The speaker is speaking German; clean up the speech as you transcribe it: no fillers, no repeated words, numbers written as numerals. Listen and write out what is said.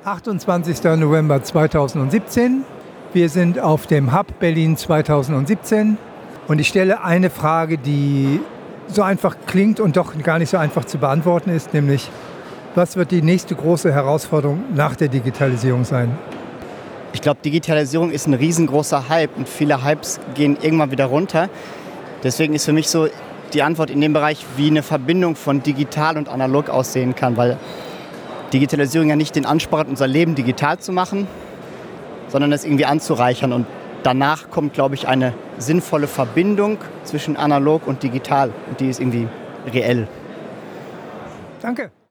28. November 2017. Wir sind auf dem Hub Berlin 2017 und ich stelle eine Frage, die so einfach klingt und doch gar nicht so einfach zu beantworten ist, nämlich, was wird die nächste große Herausforderung nach der Digitalisierung sein? Ich glaube, Digitalisierung ist ein riesengroßer Hype und viele Hypes gehen irgendwann wieder runter. Deswegen ist für mich so die Antwort in dem Bereich, wie eine Verbindung von digital und analog aussehen kann, weil Digitalisierung ja nicht den Anspruch hat, unser Leben digital zu machen, sondern es irgendwie anzureichern. Und danach kommt, glaube ich, eine sinnvolle Verbindung zwischen analog und digital. Und die ist irgendwie reell. Danke.